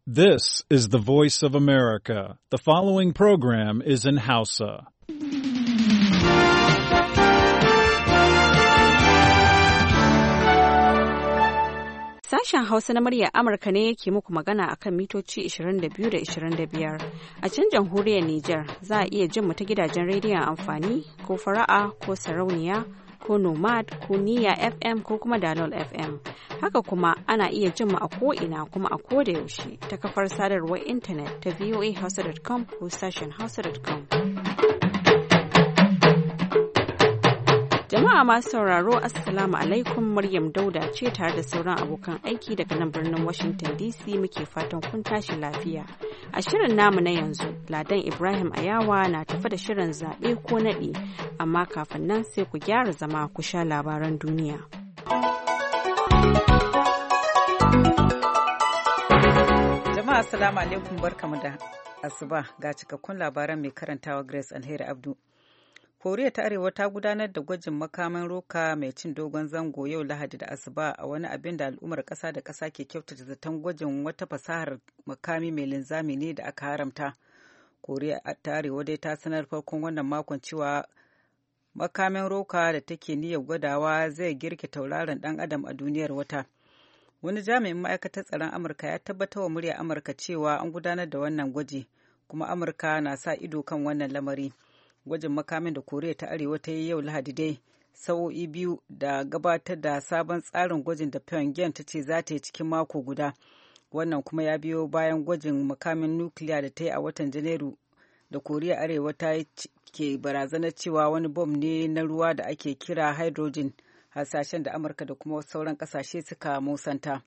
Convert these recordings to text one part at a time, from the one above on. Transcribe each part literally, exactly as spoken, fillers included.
This is the voice of America. The following program is in Hausa. Sashen Hausa na muryar Amurka ne yake muku magana akan mitoci ishirin da biyu da ishirin da biyar. A can jamhuriyar Nijar za a iya jin mu ta gidajen rediyon amfani ko fara'a ko sarauniya ko nomad ko niya F M ko kuma dalol F M. Haka kuma ana iya jin mu a ko'ina kuma a koda yaushe ta kafar sadarwar intanet ta voa hausa dot com ko sashen hausa dot com. Jama'a masu sauraro Assalamu alaikum, Maryam Dauda ce tare da sauran abokan aiki daga nan birnin Washington D C muke fatan kun tashi lafiya. A shirin namu na yanzu, Ladan Ibrahim Ayawa na tafi da shirin zaɓe ko naɗi, amma kafin nan sai ku gyara zama ku sha labaran duniya. Jama'a Assalamu alaikum, barkamu da asuba ga cikakkun labaran mai karantawa Grace Alheri Abdu. Koriya ta Arewa ta gudanar da gwajin makaman roka mai cin dogon zango yau Lahadi da Asuba a wani abin da al'ummar ƙasa da ƙasa ke kyautata zaton gwajin wata fasahar makami mai linzami ne da aka haramta. Koriya ta Arewa dai ta sanar farkon wannan makon cewa makamin roka da take niyyar gwadawa zai girke tauraron ɗan adam a duniyar wata. Wani jami'in ma'aikatar tsaron Amurka ya tabbatar wa murya Amurka cewa an gudanar da wannan gwaji, kuma Amurka na sa ido kan wannan lamari. Gwajin makamin da Koriya ta Arewa ta yi yau Lahadi dai sa'o'i biyu da gabatar da sabon tsarin gwajin da Pyongyang ta ce za ta yi cikin mako guda. Wannan kuma ya biyo bayan gwajin makamin nukiliya da ta yi a watan Janairu da Koriya Arewa ta yi ke barazanar cewa wani bom ne na ruwa da ake kira hydrogen, hasashen da Amurka da kuma sauran kasashe suka musanta.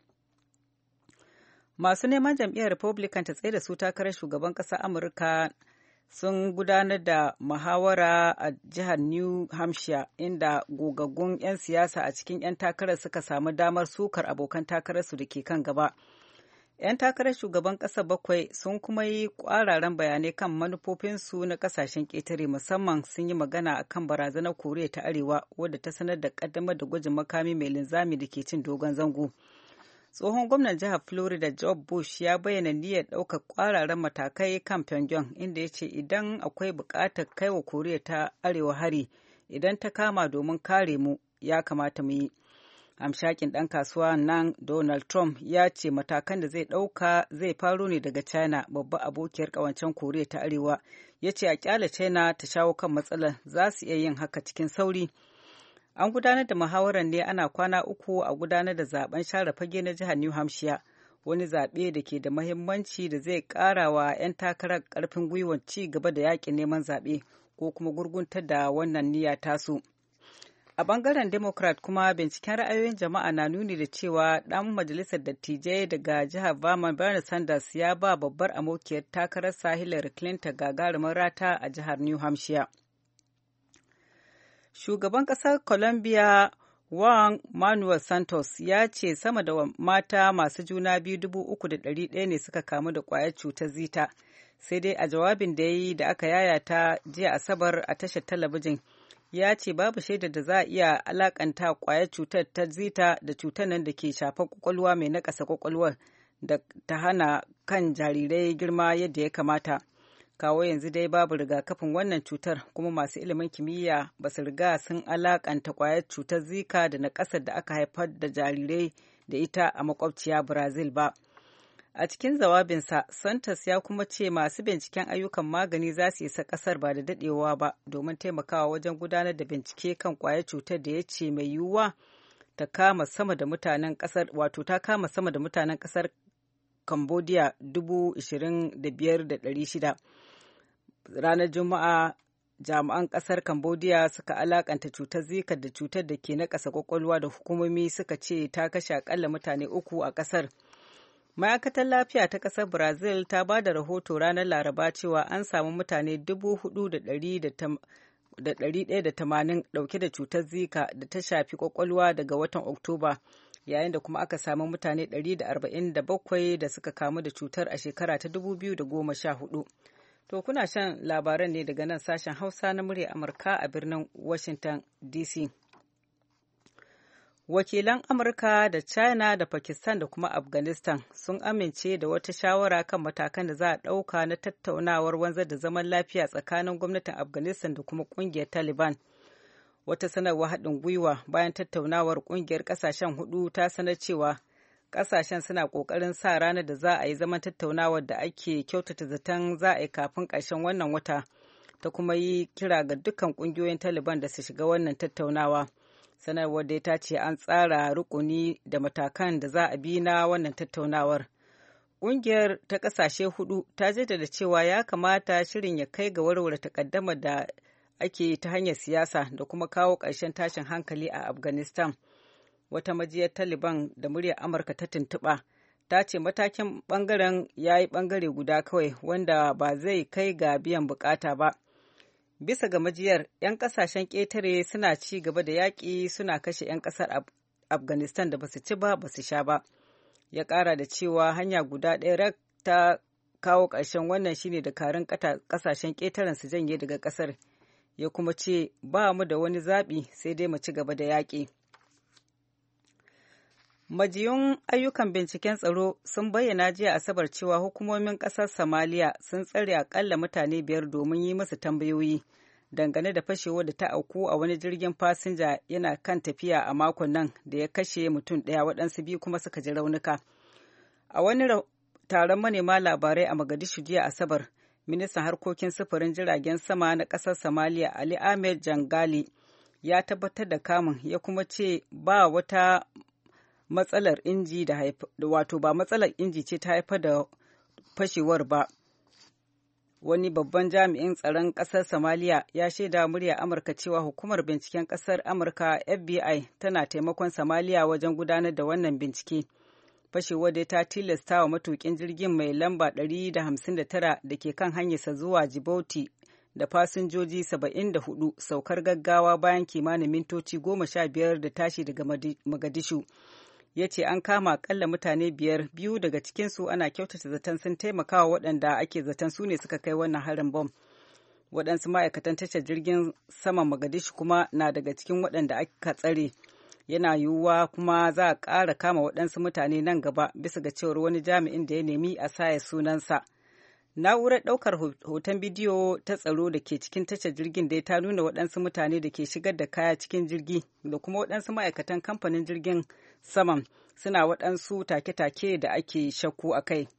Masu neman jam'iyyar Republican ta tsaye da su takarar shugaban ƙasar Amurka sun gudanar da muhawara a jihar New Hampshire, inda gogaggun 'yan siyasa a cikin 'yan takarar suka samu damar sukar abokan takararsu da ke kan gaba. 'Yan takarar shugaban ƙasa bakwai sun kuma yi ƙwararan bayanai kan manufofinsu na ƙasashen ƙetare, musamman sun yi magana a kan barazanar Koriya ta Arewa wadda ta sanar da ƙaddamar da gwajin makami mai linzami da ke cin dogon zango. Tsohon gwamnan jihar Florida Job Bush ya bayyana niyyar ɗaukar ƙwararan matakai kan Pyongyang, inda ya ce idan akwai buƙatar kai wa Koriya ta Arewa hari idan ta kama domin kare mu ya kamata mu yi. Hamshakin ɗan kasuwa nan Donald Trump ya ce matakan da zai ɗauka zai faro ne daga China, babbar abokiyar ƙawancen Koriya ta Arewa. Ya ce a ƙyale China ta shawo kan matsalar, za su iya yin haka cikin sauri. An gudanar da muhawarar ne ana kwana uku a gudanar da zaben share fage na jihar New Hampshire, wani zaɓe da ke da mahimmanci da zai ƙara wa 'yan takarar ƙarfin gwiwar ci gaba da yaƙin neman zaɓe ko kuma gurguntar da wannan niyya tasu. A ɓangaren Democrat kuma binciken ra'ayoyin jama'a na nuni da cewa ɗan majalisar dattijai daga jihar Vermont Bernie Sanders ya ba babbar amokiyar takararsa Hillary Clinton gagarumin rata a jihar New Hampshire. Shugaban ƙasar Colombia Juan Manuel Santos ya ce sama da mata masu juna biyu dubu uku da ɗari ɗaya ne suka kamu da ƙwayar cutar zita, sai dai a jawabin da ya yi da aka yayata jiya Asabar a tashar talabijin ya ce babu shaidar da za a iya alakanta ƙwayar cutar ta zita da cutar nan da ke shafar ƙwaƙwalwa mai naƙasa ƙwaƙwalwar da ta hana kan jarirai girma yadda ya kamata. Kawo yanzu dai babu rigakafin wannan cutar, kuma masu ilimin kimiyya ba su riga sun alakanta kwayar cutar zika da na ƙasar da aka haifar da jarirai da ita a makwabciya Brazil ba. A cikin jawabinsa, Santos ya kuma ce masu binciken ayyukan magani za su isa ƙasar ba da daɗewa ba domin taimakawa wajen gudanar da bincike kan kwayar cutar da ya ce mai yiwuwa ta kama sama da mutanen ƙasar, wato ta kama sama da mutanen ƙasar Cambodia dubu ishirin da biyar da ɗari shida. Ranar Juma'a, jami'an ƙasar Cambodia suka alakanta cutar zika da cutar da ke naƙasa ƙwaƙwalwa da hukumomi suka ce ta kashe akalla mutane uku a ƙasar. Ma'aikatar lafiya ta ƙasar Brazil ta ba da rahoto ranar Laraba cewa an samu mutane dubu hudu da ɗari ɗaya da tamanin ɗauke da cutar zika da ta shafi ƙwaƙwalwa daga watan Oktoba, yayin da kuma aka samu mutane ɗari da arba'in da bakwai da suka kamu da cutar a shekara ta dubu biyu da goma sha hudu. To kuna shan labaran ne daga nan sashen Hausa na murya Amurka a birnin Washington D C. wakilan Amurka da China da Pakistan da kuma Afghanistan sun amince da wata shawara kan matakan da za a ɗauka na tattaunawar wanzar da zaman lafiya tsakanin gwamnatin Afghanistan da kuma ƙungiyar Taliban. Wata sanarwar haɗin gwiwa bayan tattaunawar ƙungiyar ƙasashen hudu ta sanar cewa ƙasashen suna ƙoƙarin sa ranar da za a yi zaman tattaunawar da ake kyautata zaton za a yi kafin ƙarshen wannan wata, ta kuma yi kira ga dukkan ƙungiyoyin Taliban da su shiga wannan tattaunawa. Sanarwar dai ta ce an tsara rukuni da matakan da za a bi na wannan tattaunawar. Ƙungiyar ta ƙasashe hudu ta jaddada cewa ya kamata shirin ya kai ga warware takaddamar da ake ta hanyar siyasa da kuma kawo ƙarshen tashin hankali a Afghanistan. Wata majiyar Taliban da muryar Amurka ta tuntuɓa ta ce matakin ɓangaren ya yi ɓangare guda kawai wanda ba zai kai ga biyan bukata ba. Bisa ga majiyar, 'yan kasashen ƙetare suna ci gaba da yaƙi suna kashe 'yan ƙasar Afghanistan da basu ci ba basu sha ba. Ya ƙara da cewa hanya guda ɗaya ta kawo ƙarshen wannan shine dakarun ƙasashen ƙetaren su janye daga ƙasar. Ya kuma ce ba mu da wani zaɓi sai dai mu ci gaba da yaƙi. Majiyun ayyukan binciken tsaro sun bayyana jiya Asabar cewa hukumomin ƙasar Somalia sun tsare akalla mutane biyar domin yi musu tambayoyi dangane da fashewar da ta auku a wani jirgin fasinja yana kan tafiya a makon nan da ya kashe mutum ɗaya, waɗansu biyu kuma suka ji raunuka. A wani taron manema labarai a Mogadishu jiya Asabar, ministan harkokin sufurin jiragen sama na ƙasar Somalia Ali Ahmed Jangali ya tabbatar da kamun, ya kuma ce ba wata matsalar inji da wato ba matsalar inji ce ta haifar da fashewar ba. Wani babban jami'in tsaron ƙasar Somalia ya shaida murya Amurka cewa hukumar binciken ƙasar Amurka F B I tana taimakon Somalia wajen gudanar da wannan bincike. Fashewar dai ta tilasta wa matukin jirgin mai lamba ɗari da hamsin da tara da ke kan hanyarsa zuwa Djibouti da fasinjoji saba'in da hudu saukar gaggawa bayan kimanin mintoci goma sha biyar da tashi daga Mogadishu. Ya ce an kama akalla mutane biyar, biyu daga cikinsu ana kyautata zaton sun taimakawa waɗanda ake zaton su ne suka kai wannan harin bom. Waɗansu ma'aikatan tashar jirgin saman Mogadishu kuma na daga cikin waɗanda aka tsare. Yana yiwuwa kuma za a ƙara kama waɗansu mutane nan gaba bisa ga cewar wani jami'in da ya nemi a saya sunansa. Na'urar ɗaukar hoton bidiyo ta tsaro da ke cikin tashar jirgin dai ta nuna waɗansu mutane da ke shigar da kaya cikin jirgi da kuma waɗansu ma'aikatan kamfanin jirgin saman suna waɗansu take-take da ake shakku a kai.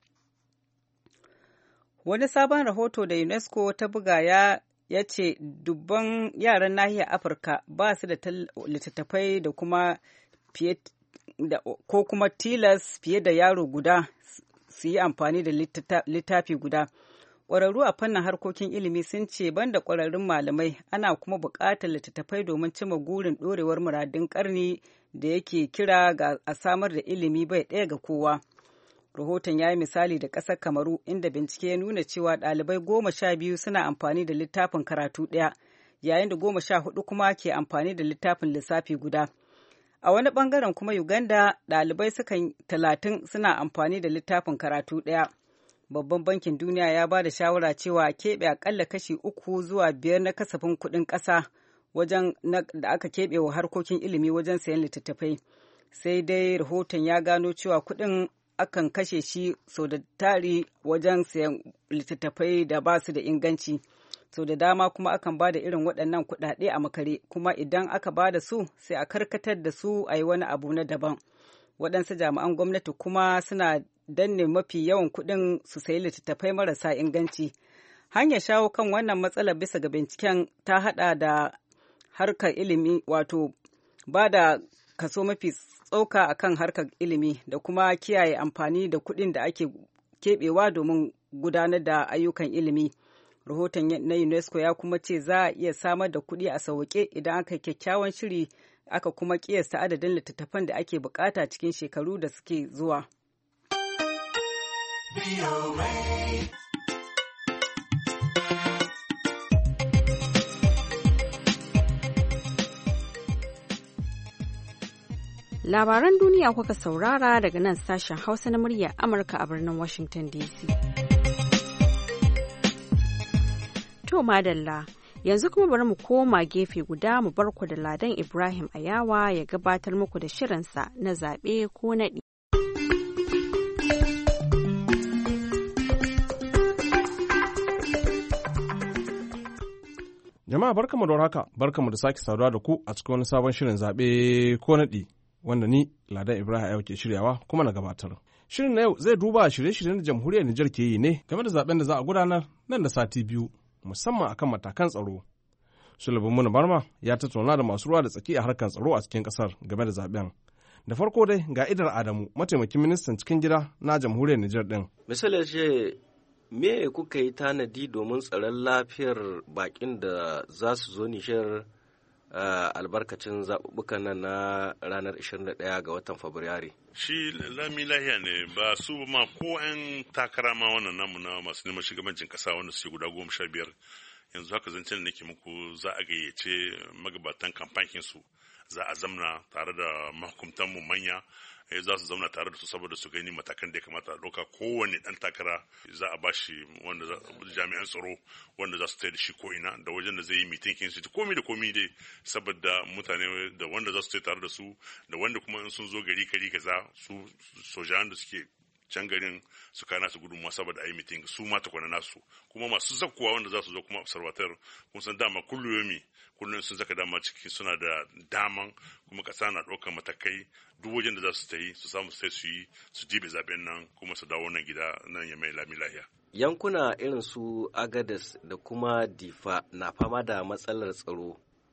Wani sabon rahoto da UNESCO ta buga ya ya ce dubban yaran nahiyar Afirka ba su da littattafai da kuma fiye da ko kuma tilas fiye da yaro guda su yi amfani da littafi guda. Ƙwararru a fannin harkokin ilimi sun ce banda ƙwararrun malamai ana kuma buƙatar littattafai domin cimma gurin ɗorewar muradun ƙarni da yake kira ga a samar da ilimi bai ɗaya ga kowa. Rahoton ya yi misali da ƙasar Kamaru inda bincike ya nuna cewa ɗalibai goma sha biyu suna amfani da littafin karatu ɗaya, yayin da goma sha hudu kuma ke amfani da littafin lissafi guda. A wani ɓangaren kuma Uganda ɗalibai sukan talatin suna amfani da littafin karatu ɗaya. Babban bankin duniya ya ba da shawara cewa a keɓe akalla kashi uku zuwa biyar na kasafin kuɗin ƙasa wajen da aka keɓe wa harkokin ilimi wajen sayan littattafai. Sai dai rahoton ya gano cewa kuɗin akan kashe shi sau da tari wajen sayan littattafai da ba su da inganci. Sau da dama kuma akan ba da irin waɗannan kuɗaɗe a makare, kuma idan aka ba da su sai a karkatar da su a yi wani abu na daban. Waɗansu jami'an gwamnati kuma suna danne mafi yawan kuɗin su sayi littattafai marasa inganci. Hanyar shawo kan wannan matsalar bisa ga binciken ta haɗa da harkar ilimi, wato ba da kaso mafi tsoka a kan harkar ilimi da kuma kiyaye amfani da kuɗin da ake keɓewa domin gudanar da ayyukan ilimi. Rahoton na UNESCO ya kuma ce za a iya samar da kuɗi a sauƙe idan aka yi kyakkyawan shiri aka kuma ƙiyasta adadin littattafan da ake bukata cikin shekaru da suke zuwa. Labaran duniya kuka saurara daga nan sashen Hausa na muryar Amurka a birnin Washington D C. To madalla, Yanzu kuma bari mu koma gefe guda mu bar ku da Ladan Ibrahim Ayawa ya gabatar muku da shirinsa na zaɓe ko naɗi. Jama'a barkamu da haka, barkamu da sake saduwa da ku a cikin wani sabon shirin zaɓe ko naɗi wanda ni Ladan Ibrahim Ayawa ke shiryawa kuma na gabatar. Shirin na yau zai duba shirye-shiryen da jamhuriyar Nijar ke yi ne game da zaɓen da za a gudanar nan da sati biyu, musamman akan matakan tsaro. Sulaiman Muna Barma ya tattauna da masu ruwa da tsaki a harkar tsaro a cikin kasar game da zaben. Da farko dai ga Idar Adamu, mataimakin ministan cikin gida na jamhuriyar Nijar din. Misali ce me kuka yi tanadi domin tsaron lafiyar bakin da za su zo Nijar albarkacin zaɓuɓɓukan nan na ranar ishirin da ɗaya ga watan Fabrairu? Shi lami lahiya ne ba su ma ko 'yan takara ma wannan namu na masu neman shugabancin ƙasa wanda suke guda goma sha biyar. Yanzu haka zancen da nake muku za a gayyace magabatan kamfankin su za a zamna tare da mahukuntan mu manya za su zauna tare da su saboda su gani matakan da ya kamata a ɗauka. Kowane ɗan takara za a ba shi wanda jami'an tsaro wanda za su tsaye da shi ko ina da wajen da zai yi mitinkin su komi da komi dai saboda mutane da wanda za su tsaye tare da su da wanda kuma in sun zo gari kari kaza su sojan da suke can garin su kana su gudunmuwa saboda ayi mitin su ma ta kwana nasu kuma masu zakkuwa wanda za su zo kuma observator kun san dama kulluyomi kullum sun zaka dama ciki suna da daman kuma kasa na ɗaukar matakai duk wajen da za su tayi su samu sai su yi su dibe zaben nan kuma su dawo nan gida nan ya mai lami lahiya. Yankuna irin su Agadez da kuma Difa na fama da matsalar tsaro.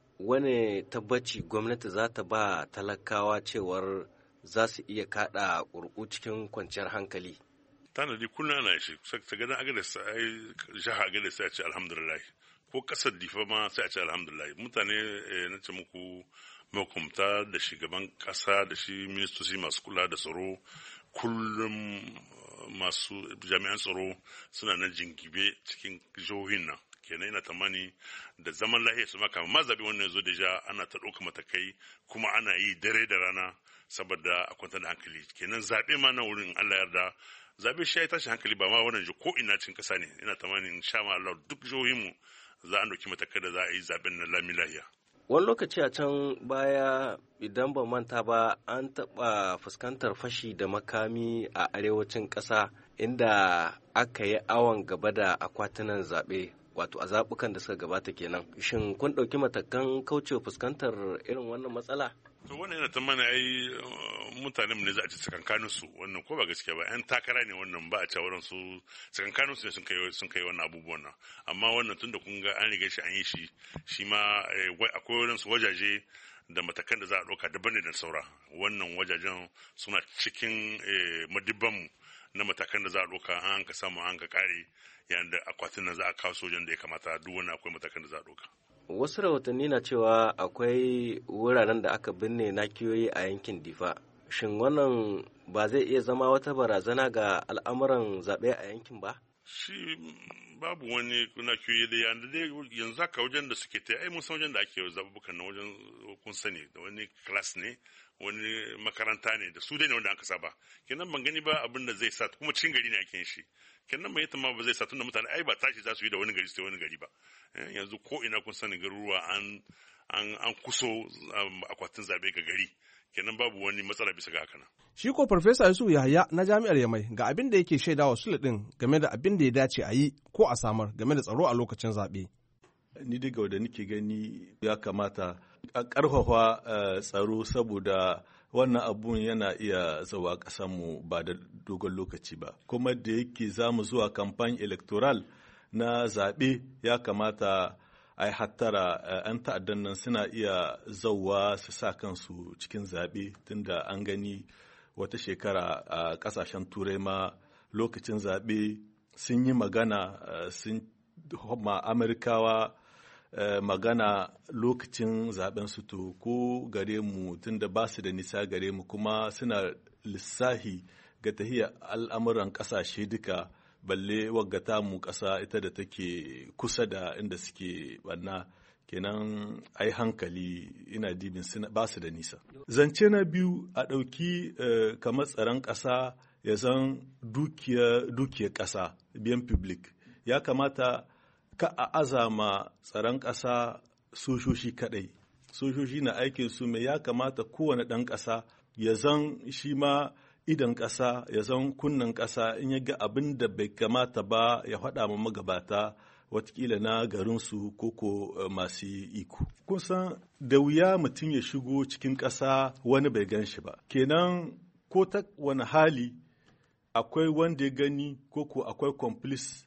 Wane tabbaci gwamnati za ta ba talakawa cewar za su iya kada ƙurƙu cikin kwanciyar hankali? Tanadi kuna na shi, ta gana Agadez ai jiha Agadez sai a ce alhamdulillah, ko ƙasar Difa ma sai a ce alhamdulillah. Mutane na ce muku mahukumta da shugaban ƙasa da shi ministoci masu kula da tsaro kullum masu jami'an tsaro suna nan jingibe cikin jihohin nan. Kenan ina tamani da zaman lahiya su maka ma zabi wannan zo da ja ana ta ɗauka matakai kuma ana yi dare da rana saboda a kwantar da hankali. Kenan zaɓe ma na wurin Allah yarda zaɓe shi ya tashi hankali ba ma wannan ko ina cikin ƙasa ne. Ina tamani in sha ma Allah duk jihohinmu za a ɗauki matakai da za a yi zaɓen na lami lahiya. Wani lokaci a can baya idan ba manta ba an taɓa fuskantar fashi da makami a arewacin ƙasa inda aka yi awon gaba da akwatunan zaɓe. Wato a zaɓukan da suka gabata kenan. Shin kun ɗauki matakan kaucewa fuskantar irin wannan matsala? To wannan yana ta mana ai mutanen ne za a ci tsakankanin su wannan ko ba gaskiya ba yan takara ne wannan ba a ci wurin su tsakankanin su ne sun kai sun kai wannan abubuwan nan amma wannan tunda kun ga an riga shi an yi shi shi ma akwai wurin su wajaje da matakan da za a ɗauka daban ne da saura wannan wajajen suna cikin madibbanmu na matakan da za a ɗauka an ka samu an ka kare yayin da akwatin nan za a kawo sojan da ya kamata duk wani akwai matakan da za a ɗauka. Wasu rahotanni na cewa akwai wuraren da aka binne nakiyoyi a yankin Difa. Shin wannan ba zai iya zama wata barazana ga al'amuran zaɓe a yankin ba? Shi babu wani nakiyoyi da yanzu dai yanzu haka wajen da suke ta ai mun san wajen da ake zaɓuɓɓukan na wajen kun sani da wani class ne wani makaranta ne da su dai ne wanda aka saba kenan ban gani ba abin da zai sa kuma cikin gari ne ake yin shi kenan mai yata ma ba zai sa tunda mutane ai ba tashi za su yi da wani gari sai wani gari ba yanzu ko ina kun sani garuruwa an an an kuso akwatin zabe ga gari kenan babu wani matsala bisa ga haka nan. Shi ko Farfesa Yusuf Yahaya na Jami'ar Yamai ga abin da yake shaidawa Sule din game da abin da ya dace a yi ko a samar game da tsaro a lokacin zaɓe. Ni daga wanda nake gani ya kamata a ƙarfafa tsaro saboda wannan abun yana iya zawa ƙasanmu ba da dogon lokaci ba. Kuma da yake za mu zuwa kamfan electoral na zaɓe ya kamata a yi hattara 'yan ta'addan nan suna iya zauwa su sa kansu cikin zaɓe tunda an gani wata shekara a ƙasashen turai ma lokacin zaɓe sun yi magana sun ma Amerikawa magana lokacin zaben su to ko gare mu tunda ba su da nisa gare mu kuma suna lissahi ga tahiyar al'amuran ƙasashe duka balle waggata mu ƙasa ita da take kusa da inda suke banna kenan ai hankali ina dibin ba su da nisa. Zance na biyu a ɗauki kamar tsaron ƙasa ya zan dukiyar ƙasa biyan public ya kamata ka a azama tsaron ƙasa sojoji kaɗai. Sojoji na aikin su mai ya kamata kowane ɗan ƙasa ya zan shi ma idan ƙasa ya zan kunnen ƙasa in ya ga abin da bai kamata ba ya faɗa ma magabata watakila na garinsu koko masu iko. Kun san da wuya mutum ya shigo cikin ƙasa wani bai gan shi ba. Kenan ko ta wani hali akwai wanda ya gani koko akwai complice,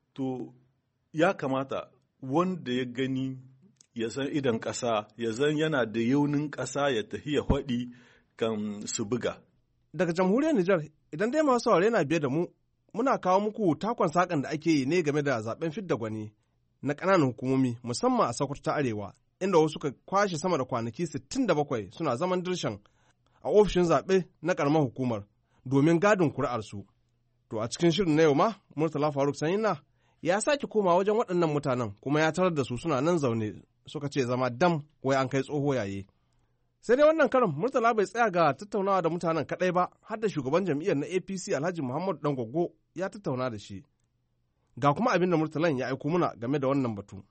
to ya kamata wanda ya gani ya san idan ƙasa ya zan yana da yaunin ƙasa ya tafi ya haɗi kan su buga. Daga jamhuriyar Nijar, idan dai masu saurare na biye da mu, muna kawo muku takon sakan da ake yi ne game da zaben fidda gwani na ƙananan hukumomi musamman a Sokoto ta Arewa, inda wasu suka kwashe sama da kwanaki sittin da bakwai suna zaman dirshan a ofishin zaɓe na ƙaramar hukumar domin gadin kuri'arsu. To a cikin shirin na yau ma, Murtala Faruk Sanyina ya sake koma wajen waɗannan mutanen kuma ya tarar da su suna nan zaune suka ce zama dam wai an kai tsoho yaye. Sai dai wannan karin Murtala bai tsaya ga tattaunawa da mutanen kaɗai ba, har da shugaban jam'iyyar na A P C Alhaji Muhammadu Dangoggo ya tattauna da shi. Ga kuma abin da Murtalan ya aiko muna game da wannan batu.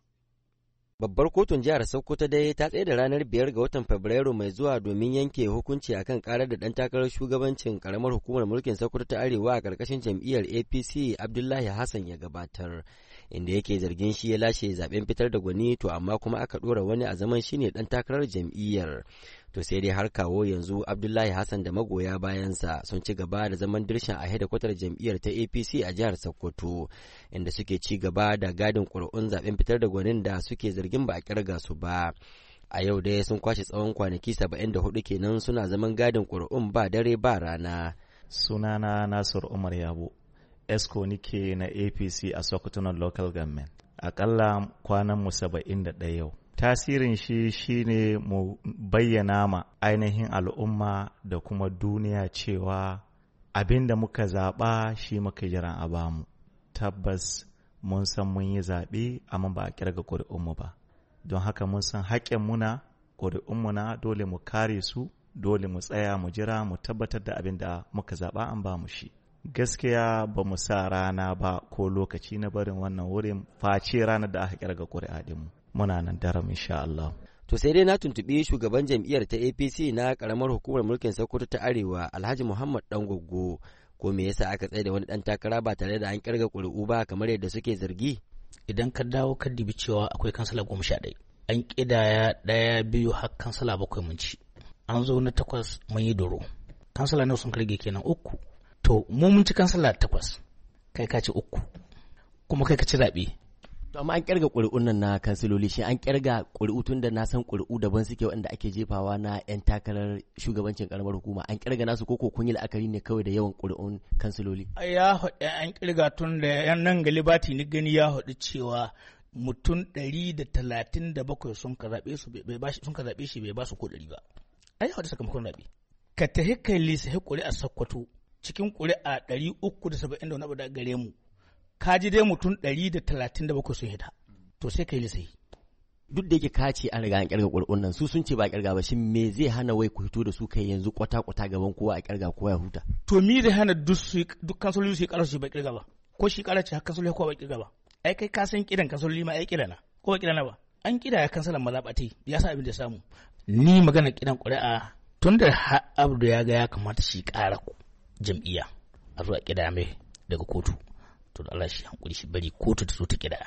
Babbar kotun jihar Sokoto dai ta tsaye da ranar biyar ga watan Fabrairu mai zuwa domin yanke hukunci akan karar da ɗan takarar shugabancin karamar hukumar mulkin Sokoto ta Arewa a ƙarƙashin jam'iyyar A P C Abdullahi Hassan ya gabatar, inda yake zargin shi ya lashe zaben fitar da gwani to amma kuma aka ɗora wani a zaman shine ɗan takarar jam'iyyar. To sai dai har kawo yanzu Abdullahi Hassan da magoya bayansa sun ci gaba da zaman dirshan a hedikwatar jam'iyyar ta A P C a jihar Sokoto, inda suke ci gaba da gadin ƙuri'un zaben fitar da gwanin da suke zargin ba a kirga su ba. A yau dai sun kwashe tsawon kwanaki saba'in da hudu kenan suna zaman gadin ƙuri'un ba dare ba rana. Sunana Nasir Umar Yabo, Esco nike na A P C a Sokoto Local Government. Akalla kwanan mu saba'in da ɗaya yau. Tasirin shi shine mu bayyana ma ainihin al'umma da kuma duniya cewa abin da muka zaɓa shi muka jiran a bamu. Tabbas mun san mun yi zaɓe amma ba a ƙirga ƙuri'unmu ba. Don haka mun san haƙƙin muna ƙuri'unmu na dole mu kare su, dole mu tsaya mu jira mu tabbatar da abin da muka zaɓa an bamu shi. Gaskiya ba mu sa rana ba ko lokaci na barin wannan wurin face ranar da aka ƙirga ƙuri'a ɗinmu. Muna nan daram insha Allah. To sai dai na tuntuɓi shugaban jam'iyyar ta A P C na ƙaramar hukumar mulkin Sokoto ta Arewa Alhaji Muhammad Dangoggo ko me yasa aka tsaye da wani ɗan takara ba tare da an ƙirga ƙuri'u ba kamar yadda suke zargi. Idan ka dawo ka dibi cewa akwai kansala goma sha ɗaya, an ƙidaya ɗaya biyu har kansala bakwai mun ci, an zo na takwas mun yi doro, kansala nawa sun karge kenan uku. To mu mun ci kansala takwas, kai ka ci uku, kuma kai ka ci zaɓe. To amma an kirga ƙuri'un nan na kansiloli, shi an kirga ƙuri'u tun da na san ƙuri'u daban suke waɗanda ake jefawa na 'yan takarar shugabancin ƙaramar hukuma, an kirga nasu koko kun yi la'akari ne kawai da yawan ƙuri'un kansiloli? Ya haɗu an kirga tun da yan nan galibati ni gani ya haɗu cewa mutum ɗari da talatin da bakwai sun ka zaɓe su bai ba sun ka zaɓe shi bai ba su ko ɗari ba. Ai haɗu sakamakon zaɓe. Ka tahi kai lisa ƙuri'a Sokoto cikin ƙuri'a ɗari uku da saba'in da wani abu da gare mu. Ka ji dai mutum ɗari da talatin da bakwai sun hita, to sai ka yi lisai. Duk da yake ka ce an riga an ƙirga ƙuri'un nan, su sun ce ba a ƙirga ba, shin me zai hana wai ku fito da su kai yanzu kwata-kwata gaban kowa a ƙirga kowa ya huta? To mi zai hana duk kansololi su yi ƙarar su ba ƙirga ba, ko shi ƙarar ce har kansololi kowa ba ƙirga ba. Ai kai ka san ƙidan kansololi ma ai ƙira na, ko ba ƙira na ba. An ƙida ya kansalan mazaɓatai, ya sa abin da samu. Ni magana ƙidan ƙuri'a tun da Abdu ya ga ya kamata shi ƙara jam'iyya a zuwa ƙida mai daga kotu. To da Allah shi hankuri shi bari kotu ta zo ta kida.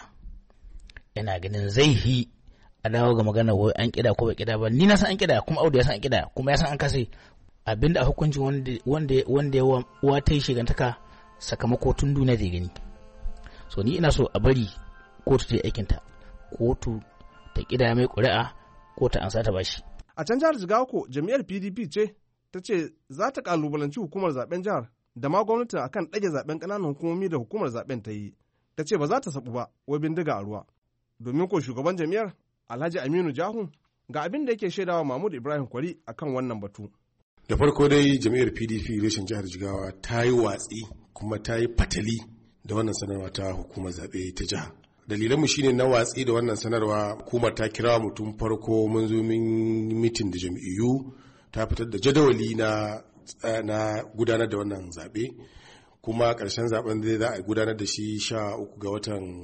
Ina ganin zai yi a dawo ga magana wai an kida ko bai kida ba. Ni na san an kida kuma Audu ya san an kida kuma ya san an kase. Abinda a hukunci wanda wanda wanda ya wa ta yi shigantaka sakamako tun duniya zai gani. So ni ina so a bari kotu ta yi aikin ta. Kotu ta kida mai ƙuri'a ko ta ansa ta bashi. A can jihar Jigawa ko jami'ar P D P ce ta ce za ta kalubalanci hukumar zaben jihar da ma gwamnati akan ɗage zaben ƙananan hukumomi da hukumar zaben ta yi, ta ce ba za ta sabu ba wai bindiga a ruwa. Domin ko shugaban jami'ar Alhaji Aminu Jahu ga abin da yake shaidawa Mahmud Ibrahim Kwari akan wannan batu. Da farko dai jami'ar P D P reshen jihar Jigawa ta yi watsi kuma ta yi fatali da wannan sanarwa ta hukumar zaɓe ta jiha. Dalilanmu shine na watsi da wannan sanarwa, hukumar ta kira mutum farko mun zo min mitin da jam'iyyu ta fitar da jadawali na na gudanar da wannan zaɓe, kuma ƙarshen zaɓen zai za a gudanar da shi sha uku ga watan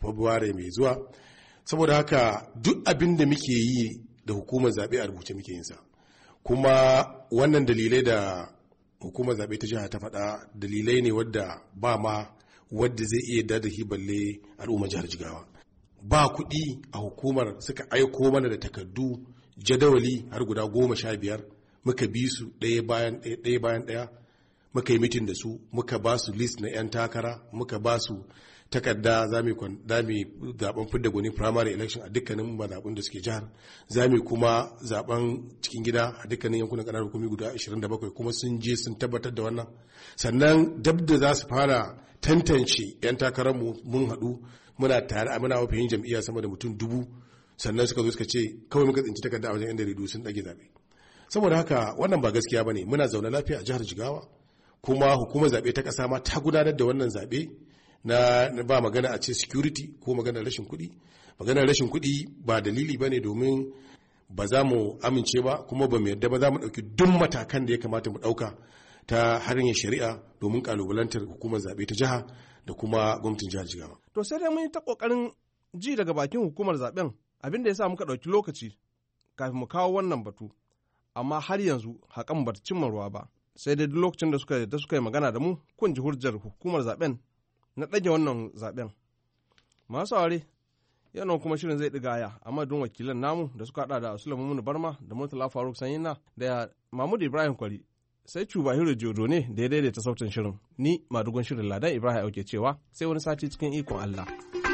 Fabrairu mai zuwa. Saboda haka duk abin da muke yi da hukumar zaɓe a rubuce muke yinsa, kuma wannan dalilai da hukumar zaɓe ta jiha ta faɗa dalilai ne wadda ba ma wadda zai iya da shi balle al'ummar jihar Jigawa. Ba kuɗi a hukumar, suka aiko mana da takardu jadawali har guda goma sha biyar, muka bi su ɗaya bayan ɗaya bayan ɗaya, muka yi mitin da su, muka ba su list na 'yan takara, muka ba su takarda za mu zaben fidda gwani primary election a dukkanin mazaɓun da suke jihar, za mu kuma zaben cikin gida a dukkanin yankunan ƙananan hukumi guda ashirin da bakwai, kuma sun je sun tabbatar da wannan. Sannan dab da za su fara tantance 'yan takararmu mun haɗu muna tare, muna wafiyin jam'iyya sama da mutum dubu, sannan suka zo suka ce kawai muka tsinci takarda a wajen 'yan jaridu sun ɗage zaɓe. Saboda haka wannan ba gaskiya ba ne, muna zaune lafiya a jihar Jigawa, kuma hukumar zaɓe ta ƙasa ma ta gudanar da wannan zaɓe na ba magana a ce security ko maganar rashin kuɗi. Maganar rashin kuɗi ba dalili ba ne, domin ba za mu amince ba kuma ba mu yarda ba, za mu ɗauki duk matakan da ya kamata mu ɗauka ta hanyar shari'a domin ƙalubalantar hukumar zaɓe ta jiha da kuma gwamnatin jihar Jigawa. To sai dai mun yi ta ƙoƙarin ji daga bakin hukumar zaɓen abin da ya sa muka ɗauki lokaci kafin mu kawo wannan batu, amma har yanzu haƙan ba ta cimma ruwa ba. Sai dai duk lokacin da suka da suka yi magana da mu kun ji hujjar hukumar zaɓen na ɗage wannan zaɓen. Masu aure yana kuma shirin zai ɗiga aya a madadin wakilan namu da suka haɗa da Sulaiman Barma da Murtala Faruk Sanyina da Mahmud Ibrahim Kwari, sai Cubahiro Jodo ne da ya daidaita sautin shirin. Ni madugun shirin Ladan Ibrahim Auke cewa sai wani sati cikin ikon Allah.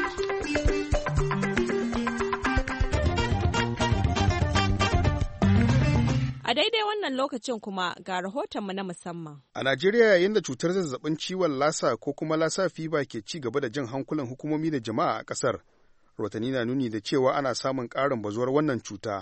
A daidai wannan lokacin kuma ga rahotonmu na musamman. A Najeriya, yayin da cutar zazzabin ciwon lasa ko kuma lasa fiba ke ci gaba da jan hankulan hukumomi da jama'a a ƙasar, rahotanni na nuni da cewa ana samun ƙarin bazuwar wannan cuta.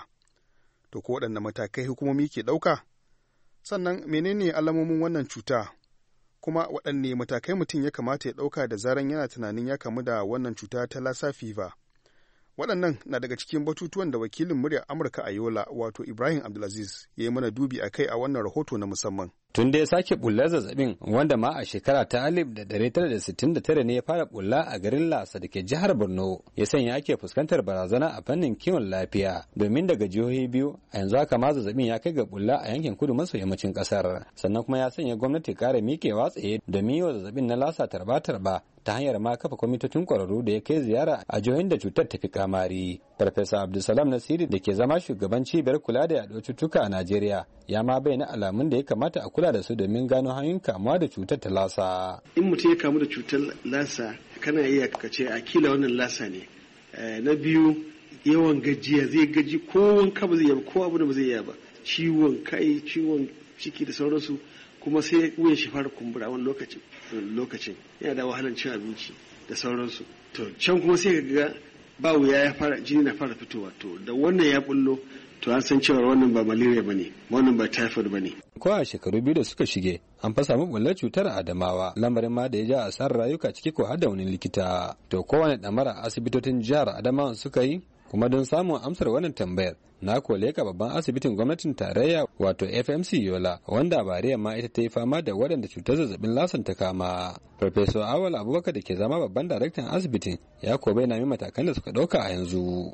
To ko waɗanne matakai hukumomi ke ɗauka? Sannan menene alamomin wannan cuta? Kuma waɗanne matakai mutum ya kamata ya ɗauka da zaran yana tunanin ya kamu da wannan cuta ta lasa fiba? Waɗannan na daga cikin batutuwan da wakilin muryar Amurka a Yola, wato Ibrahim Abdulaziz, ya yi mana dubi a kai a wannan rahoto na musamman. Tun da ya sake bullar zazzabin, wanda ma a shekara ta alif da ɗari tara da sittin da tara ne ya fara bulla a garin Lasa da ke jihar Borno, ya sanya ake fuskantar barazana a fannin kiwon lafiya, domin daga jihohi biyu a yanzu haka ma zazzabin ya kai ga bulla a yankin kudu maso yammacin kasar. Sannan kuma ya sanya gwamnati kare miƙewa tsaye domin yi wa zazzabin na Lasa tarba-tarba ta hanyar ma kafa kwamitocin kwararru da ya kai ziyara a jihohin da cutar ta fi kamari. Farfesa Abdulsalam Nasiri da ke zama shugaban cibiyar kula da yaɗuwar cututtuka a Najeriya ya ma bayyana alamun da ya kamata a kula da su domin gano hanyoyin kamuwa da cutar ta lasa. In mutum ya kamu da cutar lasa kana iya ka ce a kila wannan lasa ne. Na biyu, yawan gajiya, zai gaji ko wanka ba zai yi ko abu da ba zai yi ba. Ciwon kai, ciwon ciki da sauransu, kuma sai wuyan shi fara kumbura wani lokacin lokacin yana da wahalar cin abinci da sauransu. To can kuma sai ga ba wuya ya fara jini na fara fitowa, to da wannan ya bullo to an san cewa wannan ba malaria bane, wannan ba typhoid bane. Ko a shekaru biyu da suka shige an fa samu bullar cutar Adamawa, lamarin ma da ya ja asarar rayuka ciki ko har da wani likita. To kowane damara asibitocin jihar Adamawa suka yi, kuma don samun amsar wannan tambayar na koleka babban asibitin gwamnatin tarayya wato F M C Yola, wanda bariya ma ita ta yi fama da waɗanda cutar zazzabin lasan ta kama. Farfesa Awal Abubakar da ke zama babban daraktan asibitin ya ko bayyana min matakan da suka ɗauka a yanzu.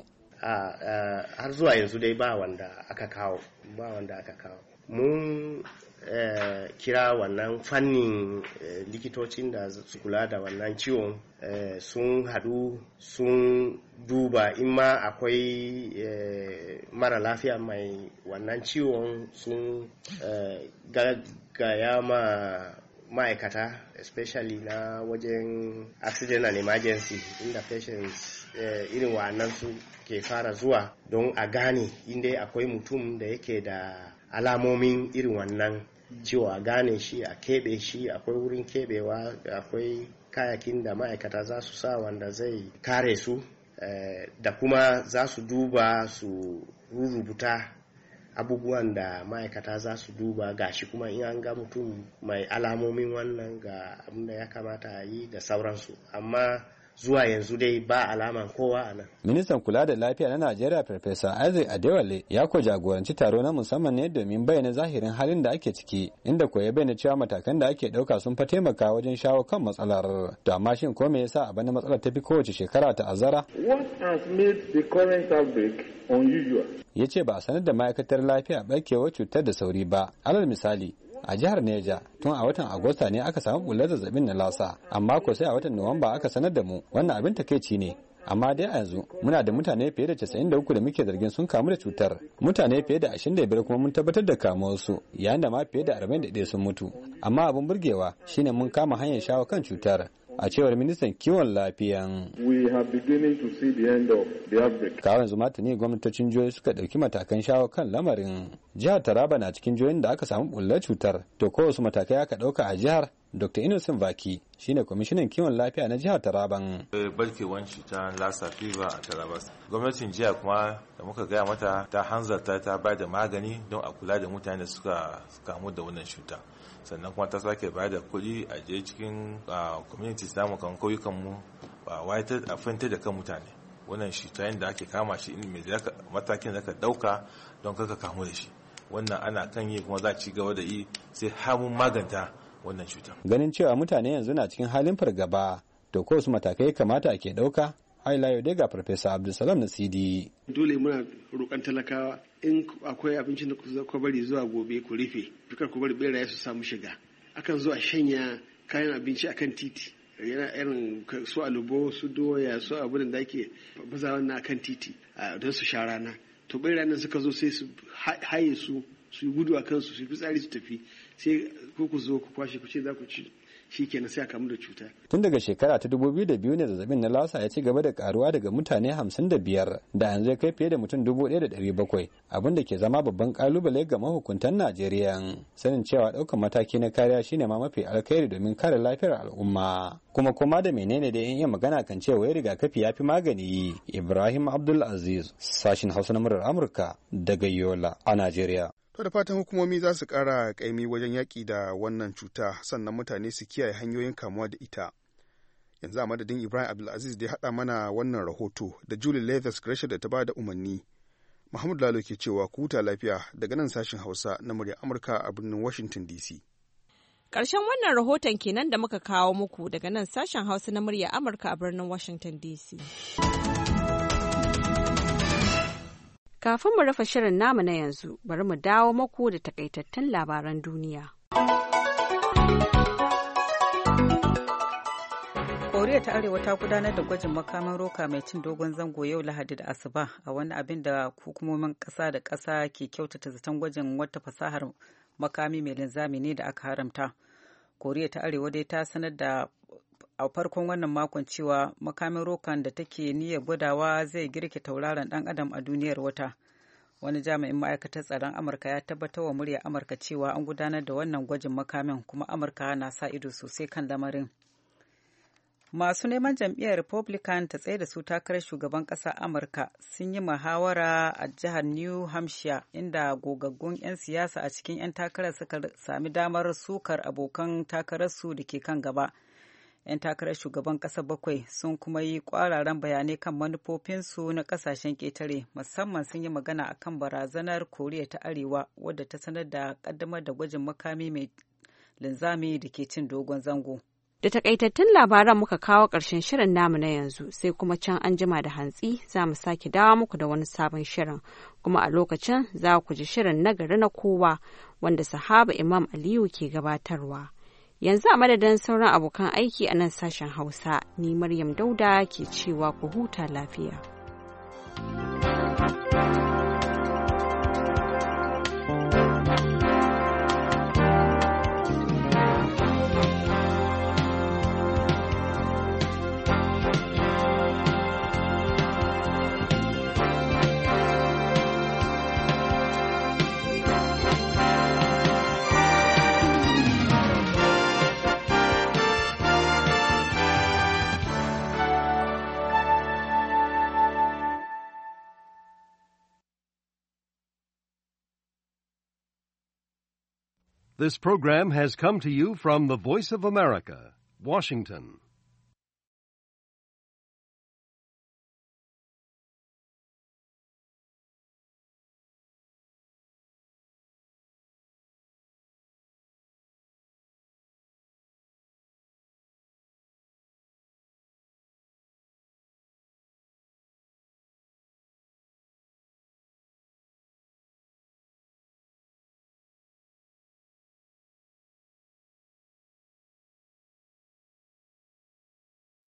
Har zuwa yanzu dai ba wanda aka kawo ba wanda aka kawo mun eh, kira wannan fannin eh, likitocin da su kula da wannan ciwon eh, sun hadu sun duba in ma akwai eh, mara lafiya mai wannan ciwon sun eh, gaya ma ma'aikata especially na wajen accident and emergency inda patients eh, irin wa'annan su ke fara zuwa don a gane inda akwai mutum da yake da alamomin irin wannan ciwo, a gane shi, a keɓe shi, akwai wurin keɓewa, akwai kayakin da ma'aikata za su sa wanda zai kare su eh, da kuma za su duba su rubuta abubuwan da ma'aikata za su duba gashi, kuma in an ga mutum mai alamomin wannan ga abin da ya kamata a yi da sauransu. Amma zuwa yanzu dai ba alaman kowa a nan. Ministan kula da lafiya na Najeriya Farfesa Isaac Adewale ya ko jagoranci taro na musamman ne domin bayyana zahirin halin da ake ciki, inda ko ya bayyana cewa matakan da ake ɗauka sun fa taimaka wajen shawo kan matsalar. To amma shin ko me yasa a bana matsalar ta fi kowace shekara ta azara? What has made the current outbreak unusual? Ya ce ba a sanar da ma'aikatar lafiya barkewar cutar da sauri ba. Alal misali, a jihar Neja tun a watan Agusta ne aka samu bullar zazzabin na lasa, amma ko sai a watan Nuwamba aka sanar da mu. Wannan abin takeici ne. Amma dai a yanzu muna da mutane fiye da casa'in da uku da muke zargin sun kamu da cutar. Mutane fiye da ashirin da biyar kuma mun tabbatar da kamuwar su, yayin da ma fiye da arba'in da ɗaya sun mutu. Amma abin burgewa shine mun kama hanyar shawo kan cutar. A cewar ministan kiwon lafiyan. We have beginning to see the end of the outbreak. Kawo yanzu mata ne gwamnatocin jihohi suka ɗauki matakan shawo kan lamarin. Jihar Taraba na cikin jihohin da aka samu bullar cutar. To ko wasu matakai aka ɗauka a jihar? Doctor Innocent Vaki shine kwamishinan kiwon lafiya na jihar Taraban. Barkewan cutar Lassa fever a Taraba. Gwamnatin jiya kuma da muka gaya mata ta hanzarta ta ba da magani don a kula da mutane da suka kamu da wannan cuta. Sannan kuma ta sake ba da kuɗi a je cikin community samu kan kauyukan mu ba wai ta fahimtar da kan mutane wannan shi ta yadda ake kama shi in mai matakin da ka dauka don kaka kamu da shi. Wannan ana kan yi kuma za a ci gaba da yi sai har mun maganta wannan cutar. Ganin cewa mutane yanzu na cikin halin fargaba, to ko su matakai kamata ake dauka? Hailayo dai ga Farfesa Abdulsalam na C D. Dole muna roƙon talakawa in akwai abincin da ku bari zuwa gobe ku rufe, dukkan ku bari beraye su samu shiga. Akan zo a shanya kayan abinci akan titi. Yana irin su alubo, su doya, su abin da ake baza wannan akan titi don su sha rana. To berayen nan suka zo sai su haye su su gudu a kansu su fitsari su tafi sai ko ku zo ku kwashe ku ce za ku ci shi kenan sai a kamu da cuta. Tun daga shekara ta dubu biyu da biyu ne zazzabin na lasa ya ci gaba da karuwa daga mutane hamsin da biyar da yanzu ya kai fiye da mutum dubu ɗaya da ɗari bakwai, abin da ke zama babban kalubale ga mahukuntan Najeriya. Sanin cewa ɗaukar mataki na kariya shine ma mafi alkhairi domin kare lafiyar al'umma. Kuma kuma da menene da in iya magana kan cewa wai rigakafi ya fi magani. Ibrahim Abdul Aziz, sashin Hausa na murar Amurka daga Yola a Najeriya. To da fatan hukumomi za su ƙara ƙaimi wajen yaƙi da wannan cuta sannan mutane su kiyaye hanyoyin kamuwa da ita. Yanzu a madadin Ibrahim Abdulaziz da ya haɗa mana wannan rahoto da Julie Leathers Gresham da ta ba da umarni. Muhammad Lalo ke cewa ku huta lafiya daga nan sashen Hausa na murya Amurka a birnin Washington D C. Ƙarshen wannan rahoton kenan da muka kawo muku daga nan sashen Hausa na murya Amurka a birnin Washington D C. Kafin mu rufe shirin namu na yanzu, bari mu dawo maku da takaitattun labaran duniya. Koriya ta Arewa ta gudanar da gwajin makaman roka mai cin dogon zango yau Lahadi da Asuba a wani abin da hukumomin ƙasa da ƙasa ke kyautata zaton gwajin wata fasahar makami mai linzami ne da aka haramta. Koriya ta Arewa dai ta sanar da a farkon wannan makon cewa makamin rokan da take niyyar gwadawa zai girke tauraron dan adam a duniyar wata. Wani jami'in ma'aikatar tsaron Amurka ya tabbatar wa murya Amurka cewa an gudanar da wannan gwajin makamin kuma Amurka na sa ido sosai kan lamarin. Masu neman jam'iyyar Republican ta tsaye da su takarar shugaban ƙasa Amurka sun yi muhawara a jihar New Hampshire inda gogaggun 'yan siyasa a cikin 'yan takarar suka sami damar sukar abokan takararsu da ke kan gaba. 'Yan takarar shugaban ƙasa bakwai sun kuma yi ƙwararan bayanai kan manufofinsu na ƙasashen ƙetare, musamman sun yi magana a kan barazanar Koriya ta Arewa wadda ta sanar da ƙaddamar da gwajin makami mai linzami da ke cin dogon zango. Da takaitattun labaran muka kawo ƙarshen shirin namu na yanzu, sai kuma can an jima da hantsi za mu sake dawo muku da wani sabon shirin, kuma a lokacin za ku ji shirin nagari na kowa wanda sahaba Imam Aliyu ke gabatarwa. Yanzu a madadin sauran abokan aiki a nan sashen Hausa, ni Maryam Dauda ke cewa ku huta lafiya. This program has come to you from the Voice of America, Washington.